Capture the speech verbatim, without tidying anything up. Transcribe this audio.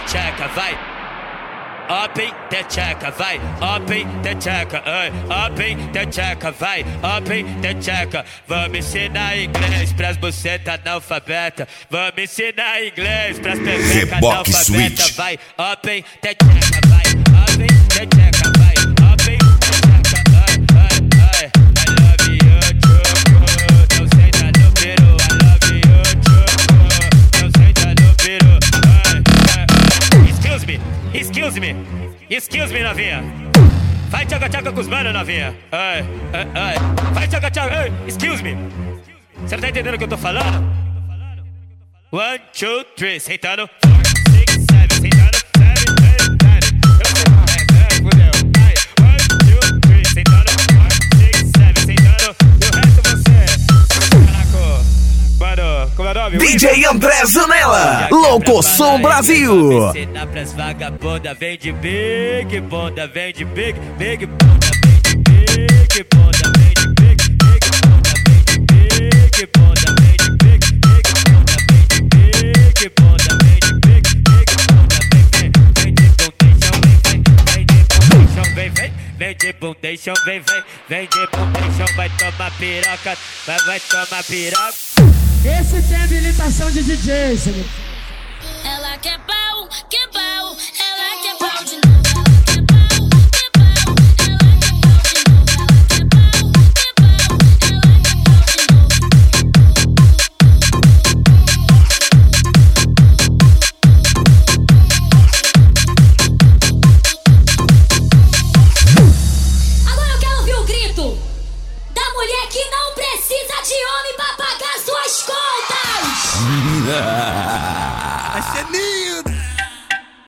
techeca, vai. Up em techeca, vai. Up em techeca, ai. Up em techeca, vai. Up em techeca. Vamos ensinar inglês pras bucetas analfabeta. Vamos ensinar inglês pras pepecas analfabeta. Vai. Up em techeca, vai. Up em techeca, vai. Up em techeca, ai, ai, ai. I love you, choco. Não senta no peru. I love you, choco. Não senta no peru. Ai, ai. Excuse me. Excuse me, excuse me, novinha. Vai tchaca tchaca com os manos, novinha. Ai, ai, ai. Vai tchaca tchaca, ai, excuse me. Você não tá entendendo o que eu tô falando? One, two, three, sentando. Four, six, seven, sentando. Seven, eight, nine. Eu sei, é, é, fudeu. Ai, one, two, three, sentando. Four, six, seven, sentando. E o resto você. Caraca, mano, como é o nome? D J André Zanella, Locoção Brasil. Ensinar pras vagabundas, vem de big bunda, vem de big, big bunda, vem de big bunda, vem de big, big bunda, vem de big bunda, vem de big, big bunda, vem de big bunda, vem de big, big bunda, vem, vem, vem de bundation, vem, vem, vem de bundation, vem, vem, vem de bundation, vem, vem, vem de bundation, vai tomar piroca, vai, vai tomar piroca. Esse tem habilitação de D J, senhor. Ela quer pau, quer pau, ela quer pau de novo. Agora eu quero ouvir o grito da mulher que não precisa de homem pra pagar suas contas. Vai ser ninho.